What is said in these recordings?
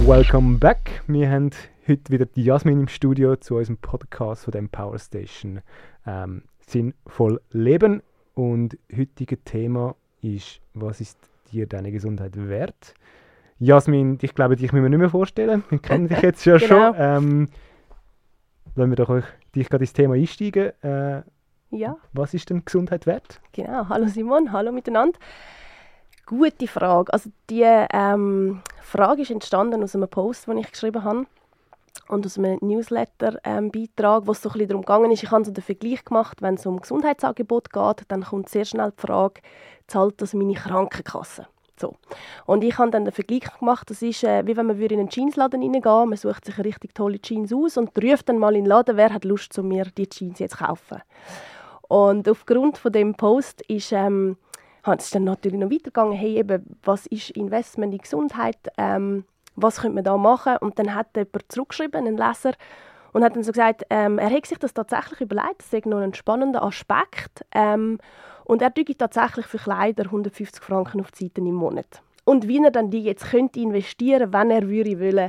Welcome back. Wir haben heute wieder die Jasmin im Studio zu unserem Podcast von dem Power Station Sinnvoll Leben. Und heutige Thema ist, was ist dir deine Gesundheit wert? Jasmin, ich glaube, dich müssen wir nicht mehr vorstellen. Wir kennen dich jetzt ja Genau. schon. Wollen wir doch dich gerade ins Thema einsteigen? Ja, Was ist denn Gesundheit wert? genau. Hallo Simon, hallo miteinander. Gute Frage. Also die Frage ist entstanden aus einem Post, den ich geschrieben habe und aus einem Newsletter-Beitrag, wo es so ein bisschen darum gegangen ist. Ich habe so den Vergleich gemacht, wenn es um Gesundheitsangebot geht, dann kommt sehr schnell die Frage, zahlt das meine Krankenkasse? So. Und ich habe dann den Vergleich gemacht, das ist wie wenn man in einen Jeansladen reingehen, man sucht sich eine richtig tolle Jeans aus und ruft dann mal in den Laden, wer hat Lust, mir die Jeans jetzt zu kaufen. Und aufgrund von dem Post ist es dann natürlich noch weitergegangen, hey, eben, was ist Investment in Gesundheit, was könnte man da machen? Und dann hat jemand zurückgeschrieben, ein Leser, und hat dann so gesagt, er hätte sich das tatsächlich überlegt, das ist noch ein spannender Aspekt, und er tue tatsächlich für Kleider 150 Franken auf die Seite im Monat. Und wie er dann die jetzt könnte investieren, wenn er würde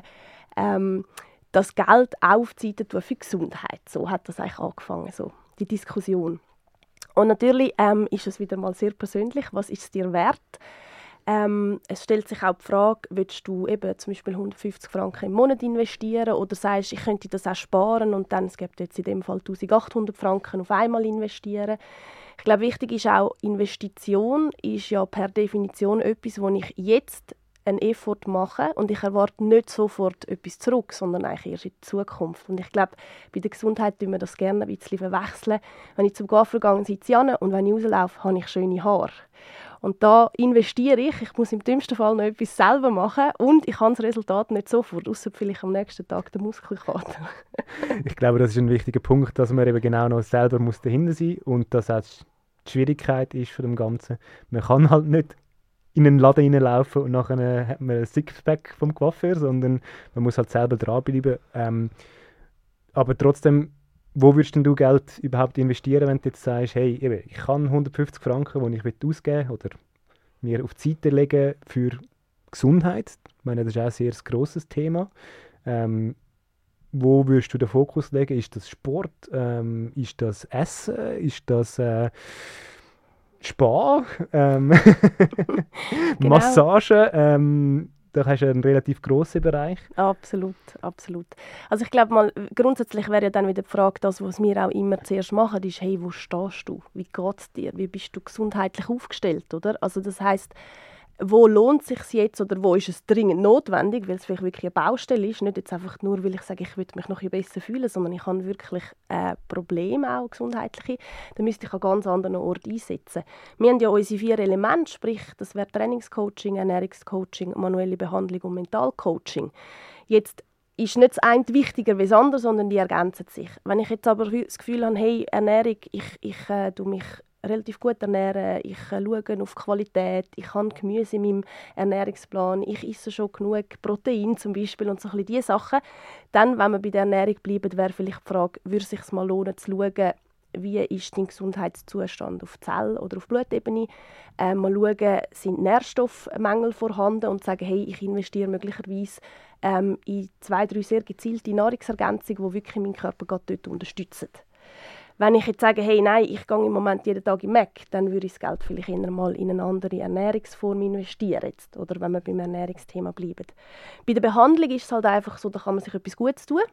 das Geld auf die Seite tun für Gesundheit. So hat das eigentlich angefangen, so, die Diskussion. Und natürlich ist es wieder mal sehr persönlich, was ist es dir wert? Es stellt sich auch die Frage, willst du eben zum Beispiel 150 Franken im Monat investieren oder sagst, ich könnte das auch sparen und dann, es gibt jetzt in dem Fall 1800 Franken auf einmal investieren. Ich glaube, wichtig ist auch, Investition ist ja per Definition etwas, wo ich jetzt einen Effort mache und ich erwarte nicht sofort etwas zurück, sondern eigentlich erst in die Zukunft. Und ich glaube, bei der Gesundheit tun wir das gerne ein bisschen verwechseln. Wenn ich zum Coiffeur gehe, sitze ich hin und wenn ich rauslaufe, habe ich schöne Haare. Und da investiere ich muss im dümmsten Fall noch etwas selber machen und ich habe das Resultat nicht sofort, ausser vielleicht am nächsten Tag der Muskelkater. Ich glaube, das ist ein wichtiger Punkt, dass man eben genau noch selber dahinter sein muss und dass auch die Schwierigkeit ist von dem Ganzen. Man kann halt nicht in einen Laden reinlaufen und nachher hat man ein Sixpack vom Coiffeur, sondern man muss halt selber dranbleiben. Aber trotzdem, wo würdest denn du Geld überhaupt investieren, wenn du jetzt sagst, hey, eben, ich kann 150 Franken, die ich ausgeben will, oder mir auf die Seite legen für Gesundheit. Ich meine, das ist auch ein sehr grosses Thema. Wo würdest du den Fokus legen? Ist das Sport? Ist das Essen? Ist das Spa? Genau. Massage? Da hast du einen relativ grossen Bereich. Absolut, absolut. Also ich glaube mal, grundsätzlich wäre ja dann wieder die Frage, das, was wir auch immer zuerst machen, ist, hey, wo stehst du? Wie geht es dir? Wie bist du gesundheitlich aufgestellt, oder? Also das heisst, wo lohnt es sich jetzt oder wo ist es dringend notwendig, weil es vielleicht wirklich eine Baustelle ist, nicht jetzt einfach nur, weil ich sage, ich würde mich noch ein bisschen besser fühlen, sondern ich habe wirklich Probleme, auch gesundheitliche, dann müsste ich an ganz anderen Ort einsetzen. Wir haben ja unsere 4 Elemente, sprich, das wäre Trainingscoaching, Ernährungscoaching, manuelle Behandlung und Mentalcoaching. Jetzt ist nicht das eine wichtiger als das andere, sondern die ergänzen sich. Wenn ich jetzt aber das Gefühl habe, hey, Ernährung, ich tue mich relativ gut ernähren, ich schaue auf Qualität, ich habe Gemüse in meinem Ernährungsplan, ich esse schon genug Protein zum Beispiel und so ein bisschen diese Sachen. Dann, wenn wir bei der Ernährung bleiben, wäre vielleicht die Frage, würde es sich mal lohnen zu schauen, wie ist dein Gesundheitszustand auf Zell- oder auf Blutebene. Mal schauen, sind Nährstoffmängel vorhanden und sagen, hey, ich investiere möglicherweise in 2, 3 sehr gezielte Nahrungsergänzungen, die wirklich meinen Körper gerade dort unterstützen. Wenn ich jetzt sage, hey, nein, ich gehe im Moment jeden Tag im Mac, dann würde ich das Geld vielleicht eher mal in eine andere Ernährungsform investieren. Jetzt, oder wenn wir beim Ernährungsthema bleiben. Bei der Behandlung ist es halt einfach so, da kann man sich etwas Gutes tun.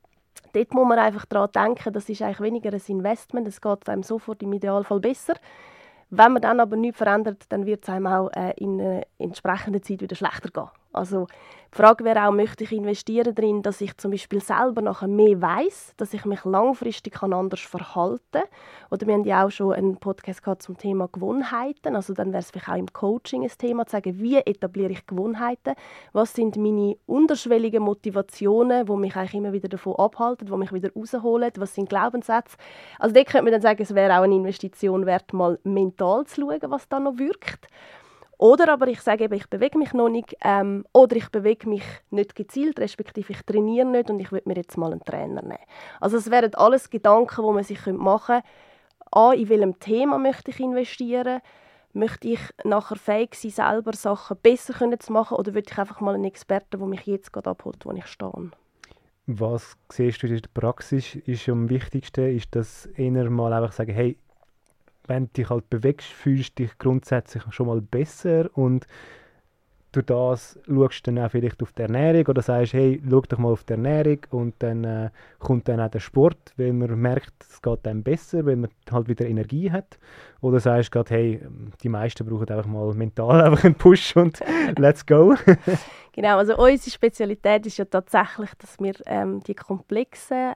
Dort muss man einfach daran denken, das ist eigentlich weniger ein Investment, es geht einem sofort im Idealfall besser. Wenn man dann aber nichts verändert, dann wird es einem auch in einer entsprechenden Zeit wieder schlechter gehen. Also die Frage wäre auch, möchte ich investieren darin, dass ich zum Beispiel selber nachher mehr weiss, dass ich mich langfristig anders verhalten kann. Oder wir haben ja auch schon einen Podcast gehabt zum Thema Gewohnheiten. Also dann wäre es vielleicht auch im Coaching ein Thema, zu sagen, wie etabliere ich Gewohnheiten? Was sind meine unterschwelligen Motivationen, die mich eigentlich immer wieder davon abhalten, die mich wieder rausholen? Was sind Glaubenssätze? Also dort könnte man dann sagen, es wäre auch eine Investition wert, mal mental zu schauen, was da noch wirkt. Oder aber ich sage eben, ich bewege mich noch nicht oder ich bewege mich nicht gezielt, respektive ich trainiere nicht und ich würde mir jetzt mal einen Trainer nehmen. Also es wären alles Gedanken, die man sich machen könnte. In welchem Thema möchte ich investieren? möchte ich nachher fähig sein, selber Sachen besser zu machen, oder will ich einfach mal einen Experten, der mich jetzt gerade abholt, wo ich stehe? Was siehst du in der Praxis ist am wichtigsten? Ist das eher mal einfach sagen, hey, wenn du dich halt bewegst, fühlst du dich grundsätzlich schon mal besser und durch das schaust du dann auch vielleicht auf die Ernährung oder sagst, hey, schau doch mal auf die Ernährung und dann kommt dann auch der Sport, weil man merkt, es geht einem besser, weil man halt wieder Energie hat. Oder sagst du gerade, hey, die meisten brauchen einfach mal mental einfach einen Push und let's go. Genau, also unsere Spezialität ist ja tatsächlich, dass wir die komplexen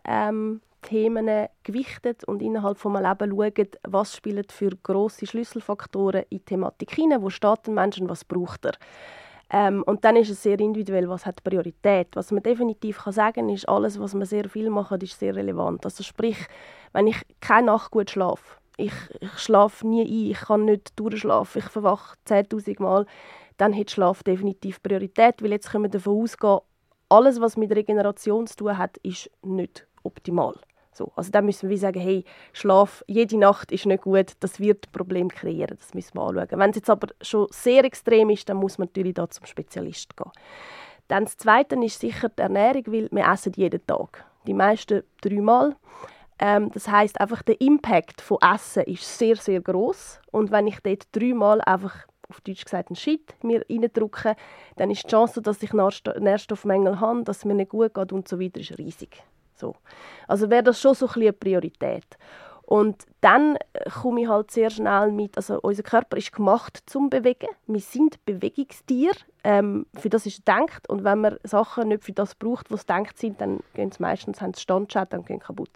Themen gewichtet und innerhalb von einem Leben schauen, was spielen für grosse Schlüsselfaktoren in die Thematik hinein, wo steht ein Mensch und was braucht er. Und dann ist es sehr individuell, was hat Priorität. Was man definitiv sagen kann, ist, alles, was man sehr viel macht, ist sehr relevant. Also sprich, wenn ich keine Nacht gut schlafe, ich schlafe nie ein, ich kann nicht durchschlafen, ich verwache 10'000 Mal, dann hat Schlaf definitiv Priorität, weil jetzt können wir davon ausgehen, alles, was mit Regeneration zu tun hat, ist nicht optimal. So, also dann müssen wir sagen, hey, Schlaf jede Nacht ist nicht gut, das wird Probleme kreieren, das müssen wir anschauen. Wenn es jetzt aber schon sehr extrem ist, dann muss man natürlich da zum Spezialist gehen. Dann das Zweite ist sicher die Ernährung, weil wir essen jeden Tag. Die meisten 3 Mal. Das heisst, einfach der Impact von Essen ist sehr, sehr gross. Und wenn ich dort 3 Mal einfach, auf Deutsch gesagt, einen Shit mir reindrücke, dann ist die Chance, dass ich Nährstoffmängel habe, dass es mir nicht gut geht und so weiter, ist riesig. So. Also wäre das schon so ein bisschen eine Priorität. Und dann komme ich halt sehr schnell mit, also unser Körper ist gemacht zum Bewegen. Wir sind Bewegungstiere, für das ist es gedacht. Und wenn man Sachen nicht für das braucht, was gedacht sind, dann gehen sie meistens, haben sie Standschaden und gehen kaputt.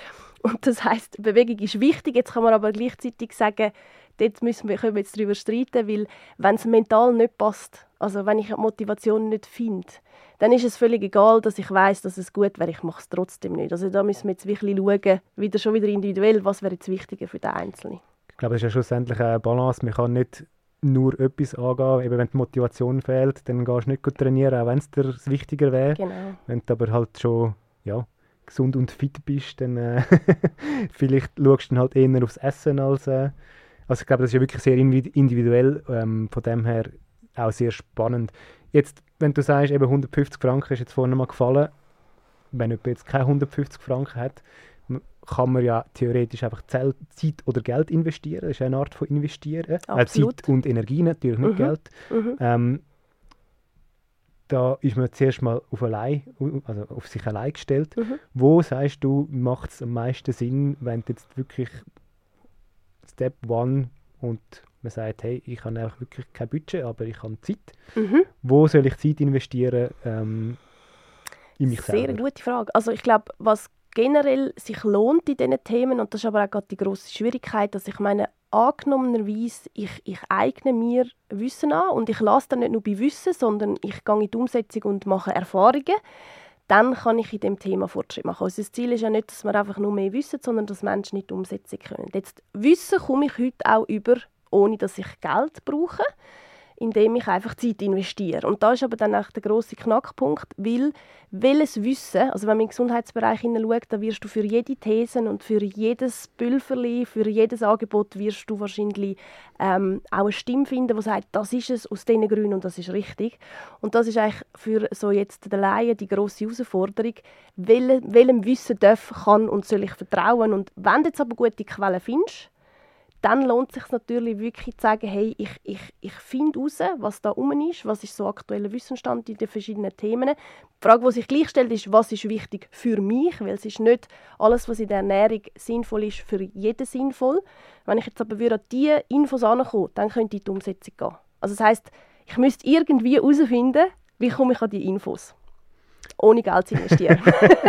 Und das heisst, Bewegung ist wichtig. Jetzt kann man aber gleichzeitig sagen, dort können wir jetzt darüber streiten, weil wenn es mental nicht passt, also wenn ich die Motivation nicht finde, dann ist es völlig egal, dass ich weiss, dass es gut wäre, ich mache es trotzdem nicht. Also da müssen wir jetzt wirklich schauen, schon wieder individuell, was wäre jetzt wichtiger für den Einzelnen. Ich glaube, es ist ja schlussendlich eine Balance. Man kann nicht nur etwas angehen. Eben, wenn die Motivation fehlt, dann gehst du nicht trainieren, auch wenn es dir wichtiger wäre. Genau. Wenn du aber halt schon gesund und fit bist, dann vielleicht schaust du dann halt eher aufs Essen als... also ich glaube, das ist ja wirklich sehr individuell, von dem her auch sehr spannend. Jetzt, wenn du sagst, eben 150 Franken ist jetzt vorhin mal gefallen, wenn jemand jetzt keine 150 Franken hat, kann man ja theoretisch einfach Zeit oder Geld investieren. Das ist eine Art von Investieren. Zeit und Energie natürlich, nicht Geld. Da ist man zuerst mal auf sich allein gestellt. Wo, sagst du, macht es am meisten Sinn, wenn du jetzt wirklich Step One und man sagt, hey, ich habe einfach wirklich kein Budget, aber ich habe Zeit. Wo soll ich Zeit investieren in mich selber? Sehr gute Frage. Also ich glaube, was generell sich lohnt in diesen Themen, und das ist aber auch gerade die grosse Schwierigkeit, dass ich meine, angenommenerweise, ich eigne mir Wissen an und ich lasse dann nicht nur bei Wissen, sondern ich gehe in die Umsetzung und mache Erfahrungen, dann kann ich in diesem Thema Fortschritt machen. Also das Ziel ist ja nicht, dass wir einfach nur mehr wissen, sondern dass Menschen nicht die Umsetzung können. Jetzt, Wissen komme ich heute auch über, ohne dass ich Geld brauche, indem ich einfach Zeit investiere. Und da ist aber dann auch der grosse Knackpunkt, weil welches Wissen, also wenn man im Gesundheitsbereich hineinschaut, da wirst du für jede These und für jedes Pülverli, für jedes Angebot wirst du wahrscheinlich auch eine Stimme finden, die sagt, das ist es aus diesen Gründen und das ist richtig. Und das ist eigentlich für so jetzt den Laien die grosse Herausforderung, welchem Wissen kann und soll ich vertrauen. Und wenn du jetzt aber gute Quellen findest, dann lohnt es sich natürlich wirklich zu sagen, hey, ich finde heraus, was da rum ist, was ist so aktueller Wissensstand in den verschiedenen Themen. Die Frage, die sich gleich stellt, ist, was ist wichtig für mich, weil es ist nicht alles, was in der Ernährung sinnvoll ist, für jeden sinnvoll. Wenn ich jetzt aber an diese Infos herankomme, dann könnte ich in die Umsetzung gehen. Also das heisst, ich müsste irgendwie herausfinden, wie komme ich an die Infos, ohne Geld zu investieren.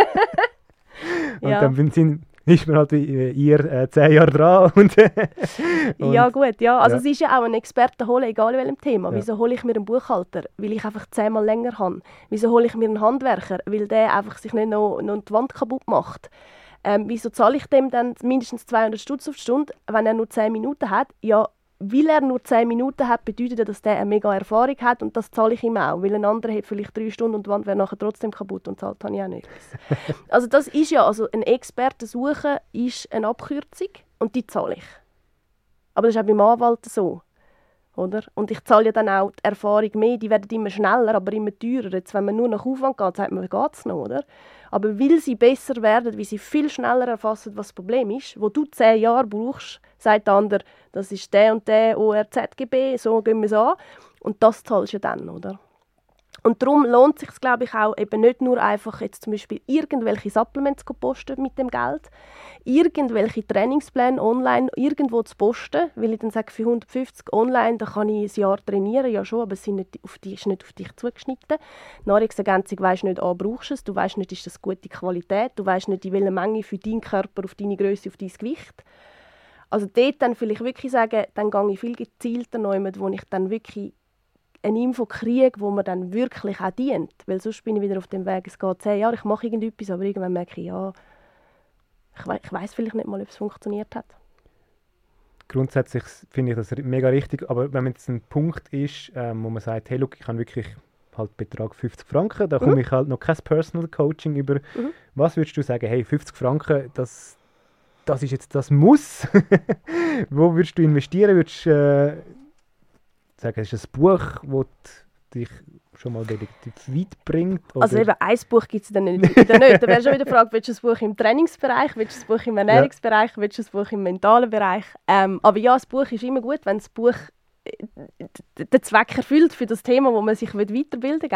Und dann ist man halt wie ihr 10 Jahre dran. Und ja gut, ja. Also es ist ja auch einen Experten holen, egal in welchem Thema. Ja. Wieso hole ich mir einen Buchhalter? Weil ich einfach 10-mal länger habe. Wieso hole ich mir einen Handwerker? Weil der einfach sich nicht noch die Wand kaputt macht. Wieso zahle ich dem dann mindestens 200 Stutz auf die Stunde, wenn er nur 10 Minuten hat? Ja, weil er nur 10 Minuten hat, bedeutet das, dass der eine mega Erfahrung hat und das zahle ich ihm auch. Weil ein anderer hat vielleicht 3 Stunden und die Wand wäre nachher trotzdem kaputt und zahlt habe ich auch nichts. Also das ist ja, also einen Experten suchen ist eine Abkürzung und die zahle ich. Aber das ist auch beim Anwalt so. oder? Und ich zahle ja dann auch die Erfahrung mehr, die werden immer schneller, aber immer teurer. Jetzt, wenn man nur nach Aufwand geht, sagt man, wie geht es noch, oder? Aber weil sie besser werden, weil sie viel schneller erfassen, was das Problem ist, wo du 10 Jahre brauchst, sagt der andere, das ist der und der ORZGB, so gehen wir es an. Und das zahlst du dann, oder? Und darum lohnt es sich, glaube ich, auch eben nicht nur einfach jetzt zum Beispiel irgendwelche Supplements zu posten mit dem Geld, irgendwelche Trainingspläne online irgendwo zu posten, weil ich dann sage, für 150 online, da kann ich ein Jahr trainieren, ja schon, aber es ist nicht auf dich zugeschnitten. Nahrungsergänzung weisst nicht, brauchst du es, du weisst nicht, ist das gute Qualität, du weisst nicht, in welcher Menge für deinen Körper, auf deine Größe, auf dein Gewicht. Also dort dann vielleicht wirklich sagen, dann gehe ich viel gezielter noch, wo ich dann wirklich eine Info kriege, die mir dann wirklich auch dient. Weil sonst bin ich wieder auf dem Weg, es geht 10 Jahre, ich mache irgendetwas, aber irgendwann merke ich, ja, ich weiss vielleicht nicht mal, ob es funktioniert hat. Grundsätzlich finde ich das mega richtig, aber wenn jetzt ein Punkt ist, wo man sagt, hey, look, ich habe wirklich halt Betrag 50 Franken, da komme ich halt noch kein Personal Coaching über. Was würdest du sagen, hey, 50 Franken, das ist jetzt das Muss? Wo würdest du investieren? Würdest du sagen, es ist ein Buch, das dich schon mal relativ weit bringt? Oder? Also eben, ein Buch gibt es dann nicht. Da wäre schon wieder die Frage, willst du ein Buch im Trainingsbereich, willst du ein Buch im Ernährungsbereich, willst du ein Buch im mentalen Bereich? Aber ja, das Buch ist immer gut, wenn das Buch den Zweck erfüllt für das Thema, wo man sich weiterbilden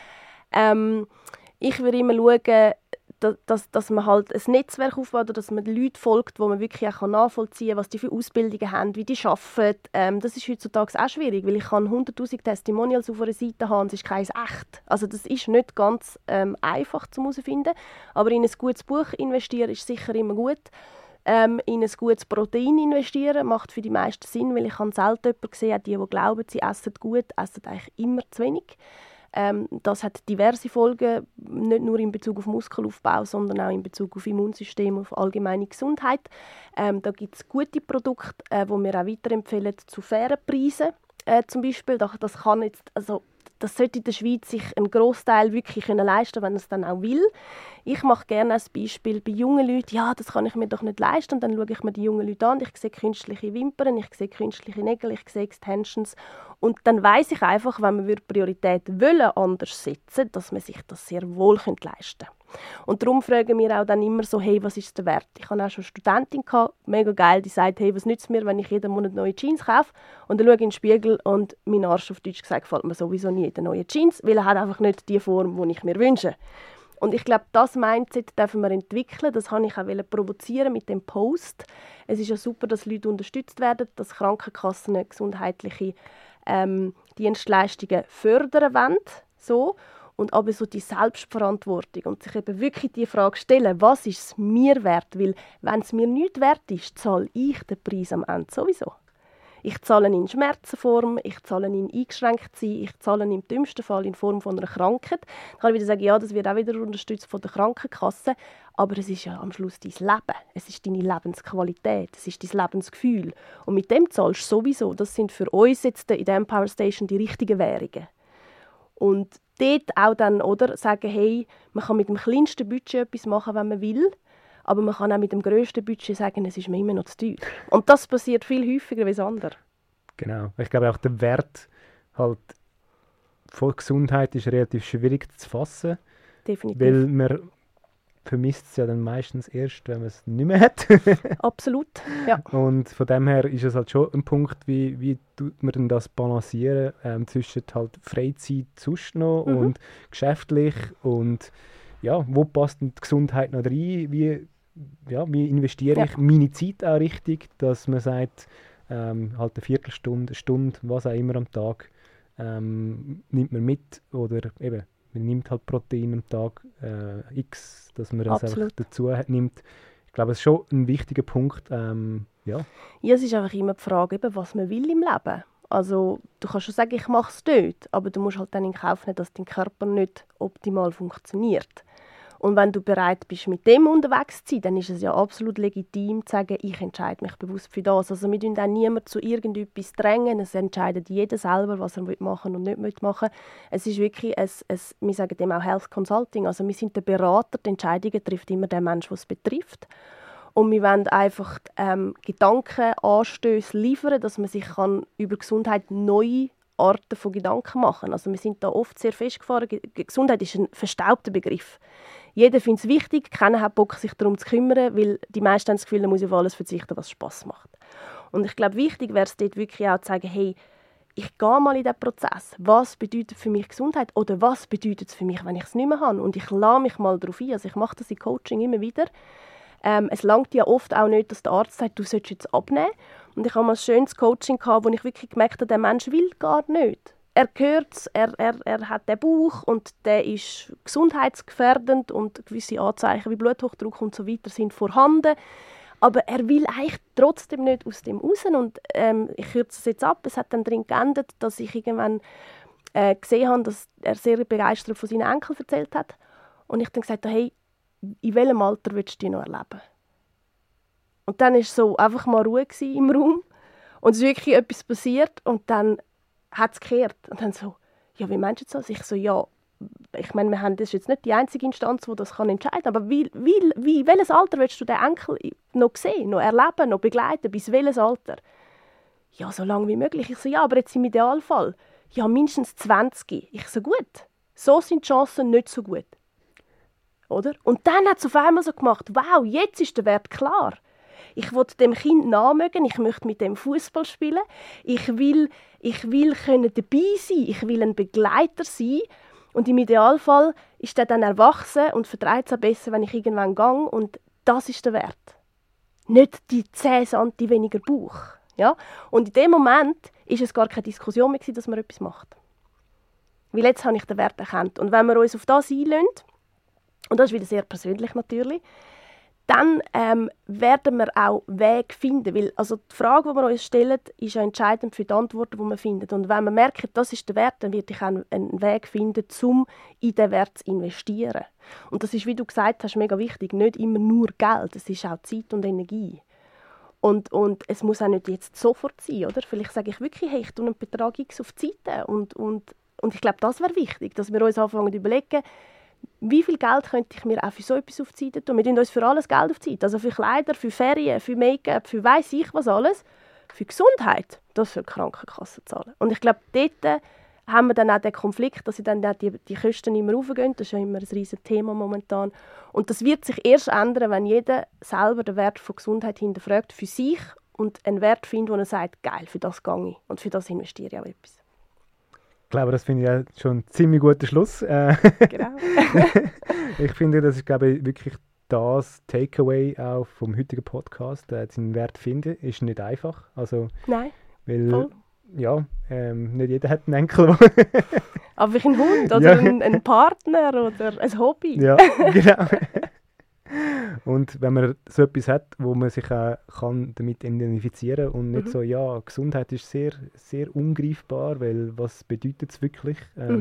will. Ich würde immer schauen, dass man halt ein Netzwerk aufbaut oder dass man Leuten folgt, wo man wirklich auch nachvollziehen kann, was die für Ausbildungen haben, wie die arbeiten. Das ist heutzutage auch schwierig, weil ich kann 100'000 Testimonials auf einer Seite haben, es ist keins echt. Also das ist nicht ganz einfach zu herausfinden, aber in ein gutes Buch investieren ist sicher immer gut. In ein gutes Protein investieren macht für die meisten Sinn, weil ich habe selten jemanden gesehen, die glauben, sie essen gut, essen eigentlich immer zu wenig. Das hat diverse Folgen, nicht nur in Bezug auf Muskelaufbau, sondern auch in Bezug auf Immunsystem, auf allgemeine Gesundheit. Da gibt es gute Produkte, die wir auch weiterempfehlen, zu fairen Preisen. Zum Beispiel, das kann jetzt, also das sollte in der Schweiz sich einen Grossteil wirklich leisten, wenn er es dann auch will. Ich mache gerne als Beispiel bei jungen Leuten, ja, das kann ich mir doch nicht leisten. Und dann schaue ich mir die jungen Leute an, ich sehe künstliche Wimpern, ich sehe künstliche Nägel, ich sehe Extensions. Und dann weiss ich einfach, wenn man Prioritäten anders setzen, dass man sich das sehr wohl leisten könnte. Und darum fragen wir auch dann immer so, hey, was ist der Wert? Ich hatte auch schon eine Studentin, mega geil, die sagt, hey, was nützt mir, wenn ich jeden Monat neue Jeans kaufe? Und dann schaue ich in den Spiegel und mein Arsch auf Deutsch gesagt, gefällt mir sowieso nie jede neue Jeans, weil er hat einfach nicht die Form, die ich mir wünsche. Und ich glaube, das Mindset dürfen wir entwickeln. Das wollte ich auch provozieren mit dem Post. Es ist ja super, dass Leute unterstützt werden, dass Krankenkassen gesundheitliche Dienstleistungen fördern wollen. So. Und aber so die Selbstverantwortung und sich eben wirklich die Frage stellen, was ist es mir wert? Weil wenn es mir nicht wert ist, zahle ich den Preis am Ende sowieso. Ich zahle ihn in Schmerzenform, ich zahle ihn in eingeschränkt sein, ich zahle ihn im dümmsten Fall in Form von einer Krankheit. Ich kann wieder sagen, ja, das wird auch wieder unterstützt von der Krankenkasse, aber es ist ja am Schluss dein Leben. Es ist deine Lebensqualität, es ist dein Lebensgefühl. Und mit dem zahlst du sowieso. Das sind für uns jetzt in der Empower Station die richtigen Währungen. Und dort auch dann, oder, sagen, hey, man kann mit dem kleinsten Budget etwas machen, wenn man will, aber man kann auch mit dem grössten Budget sagen, es ist mir immer noch zu teuer. Und das passiert viel häufiger als andere. Genau. Ich glaube auch der Wert halt von Gesundheit ist relativ schwierig zu fassen. Definitiv. Weil man vermisst es ja dann meistens erst, wenn man es nicht mehr hat. Absolut, ja. Und von dem her ist es halt schon ein Punkt, wie tut man denn das balancieren zwischen halt Freizeit sonst noch und geschäftlich und ja, wo passt denn die Gesundheit noch rein? Wie investiere ich meine Zeit auch richtig, dass man sagt, halt eine Viertelstunde, eine Stunde, was auch immer am Tag nimmt man mit oder eben man nimmt halt Protein am Tag X, dass man das einfach dazu nimmt. Ich glaube, das ist schon ein wichtiger Punkt. Ja, es ist einfach immer die Frage, eben, was man will im Leben. Also du kannst schon sagen, ich mache es nicht, aber du musst halt dann in Kauf nehmen, dass dein Körper nicht optimal funktioniert. Und wenn du bereit bist, mit dem unterwegs zu sein, dann ist es ja absolut legitim zu sagen, ich entscheide mich bewusst für das. Also wir drängen auch niemanden zu irgendetwas drängen. Es entscheidet jeder selber, was er machen und nicht machen will. Es ist wirklich, wir sagen dem auch Health Consulting. Also wir sind der Berater, die Entscheidungen trifft immer der Mensch, der es betrifft. Und wir wollen einfach Gedankenanstöße liefern, dass man sich über Gesundheit neue Arten von Gedanken machen kann. Also wir sind da oft sehr festgefahren. Gesundheit ist ein verstaubter Begriff. Jeder findet es wichtig, keiner hat Bock, sich darum zu kümmern, weil die meisten haben das Gefühl, man muss auf alles verzichten, was Spass macht. Und ich glaube, wichtig wäre es dort wirklich auch zu sagen, hey, ich gehe mal in diesen Prozess. Was bedeutet für mich Gesundheit? Oder was bedeutet es für mich, wenn ich es nicht mehr habe? Und ich lasse mich mal darauf ein. Also ich mache das im Coaching immer wieder. Es langt ja oft auch nicht, dass der Arzt sagt, du sollst jetzt abnehmen. Und ich habe mal ein schönes Coaching gehabt, wo ich wirklich gemerkt habe, der Mensch will gar nicht. Er hört es, er hat den Bauch und der ist gesundheitsgefährdend und gewisse Anzeichen wie Bluthochdruck und so weiter sind vorhanden. Aber er will eigentlich trotzdem nicht aus dem raus. Und ich kürze es jetzt ab. Es hat dann darin geendet, dass ich irgendwann gesehen habe, dass er sehr begeistert von seinen Enkeln erzählt hat. Und ich dann gesagt habe, hey, in welchem Alter willst du dich noch erleben? Und dann war so einfach mal Ruhe im Raum. Und es ist wirklich etwas passiert. Und dann hat es gekehrt. Und dann so, ja, wie meinst du das? Ich so, ja, ich meine, das ist jetzt nicht die einzige Instanz, die das entscheiden kann. Aber welches Alter willst du den Enkel noch sehen, noch erleben, noch begleiten? Bis welches Alter? Ja, so lange wie möglich. Ich so, ja, aber jetzt im Idealfall. Ja, mindestens 20. Ich so, gut. So sind die Chancen nicht so gut. Oder? Und dann hat es auf einmal so gemacht, wow, jetzt ist der Wert klar. Ich will dem Kind nachmögen, ich möchte mit dem Fußball spielen, ich will können dabei sein, ich will ein Begleiter sein. Und im Idealfall ist er dann erwachsen und verträgt es auch besser, wenn ich irgendwann gehe. Und das ist der Wert. Nicht die 10 cm weniger Bauch. Ja? Und in dem Moment war es gar keine Diskussion mehr, dass man etwas macht. Weil jetzt habe ich den Wert erkannt. Und wenn wir uns auf das einlassen, und das ist wieder sehr persönlich natürlich, dann werden wir auch Wege finden. Weil, also die Frage, die wir uns stellen, ist ja entscheidend für die Antworten, die wir finden. Und wenn wir merken, das ist der Wert, dann werde ich auch einen Weg finden, um in diesen Wert zu investieren. Und das ist, wie du gesagt hast, mega wichtig. Nicht immer nur Geld, es ist auch Zeit und Energie. Und es muss auch nicht jetzt sofort sein, oder? Vielleicht sage ich wirklich, hey, ich tue einen Betrag X auf die Seite. Und ich glaube, das wäre wichtig, dass wir uns anfangen zu überlegen, wie viel Geld könnte ich mir auch für so etwas auf die Seite tun? Wir tun uns für alles Geld auf die Seite. Also für Kleider, für Ferien, für Make-up, für weiss ich was alles. Für Gesundheit, das soll die Krankenkasse zahlen. Und ich glaube, dort haben wir dann auch den Konflikt, dass dann die Kosten immer raufgehen. Das ist ja immer ein riesiges Thema momentan. Und das wird sich erst ändern, wenn jeder selber den Wert von Gesundheit hinterfragt für sich und einen Wert findet, wo er sagt, geil, für das gehe ich und für das investiere ich auch etwas. Ich glaube, das finde ich ja schon ein ziemlich guter Schluss. Genau. Ich finde, das ist, glaube ich, wirklich das Takeaway auch vom heutigen Podcast. Den Wert finden ist nicht einfach. Also, Nein, weil, voll. Ja, nicht jeder hat einen Enkel. Aber wie ein Hund oder ein Partner oder ein Hobby. Ja, genau. Und wenn man so etwas hat, wo man sich auch damit identifizieren kann und nicht so, ja, Gesundheit ist sehr, sehr ungreifbar, weil was bedeutet es wirklich?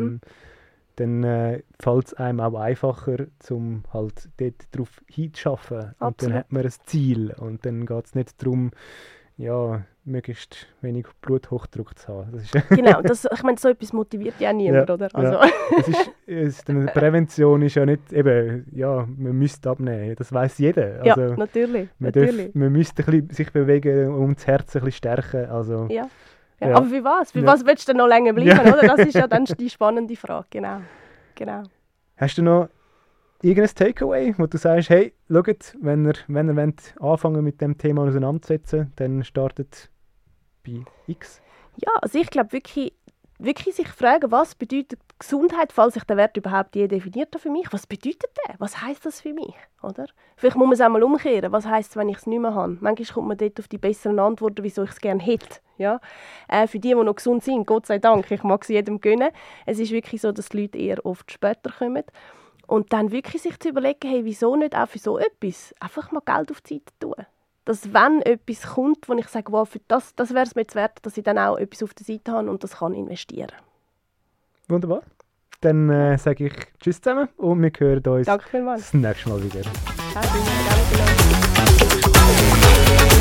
Dann fällt es einem auch einfacher, um halt dort darauf hinzuschaffen. Und dann hat man ein Ziel. Und dann geht es nicht darum, ja, möglichst wenig Bluthochdruck zu haben. Das ist genau, ich meine, so etwas motiviert ja niemand, ja, oder? Also. Ja. Prävention ist ja nicht eben, ja, man müsste abnehmen, das weiss jeder. Also, ja, natürlich. Man müsste ein bisschen sich bewegen und das Herz ein bisschen stärken. Also, ja. Aber für was? Für was willst du denn noch länger bleiben, oder? Das ist ja dann die spannende Frage, genau. Hast du noch irgendein Takeaway, wo du sagst, hey, schaut, wenn ihr anfangen mit dem Thema auseinanderzusetzen, dann startet bei X? Ja, also ich glaube wirklich sich fragen, was bedeutet Gesundheit, falls ich den Wert überhaupt je definiert habe für mich. Was bedeutet der? Was heisst das für mich? Oder? Vielleicht muss man es auch mal umkehren. Was heisst es, wenn ich es nicht mehr habe? Manchmal kommt man dort auf die besseren Antworten, wieso ich es gerne hätte. Ja? Für die noch gesund sind, Gott sei Dank, ich mag es jedem gönnen. Es ist wirklich so, dass die Leute eher oft später kommen. Und dann wirklich sich zu überlegen, hey, wieso nicht auch für so etwas einfach mal Geld auf die Seite tun. Dass wenn etwas kommt, wo ich sage, wow, für das wäre es mir jetzt wert, dass ich dann auch etwas auf der Seite habe und das kann investieren. Wunderbar. Dann sage ich Tschüss zusammen und wir hören uns das nächste Mal wieder. Danke.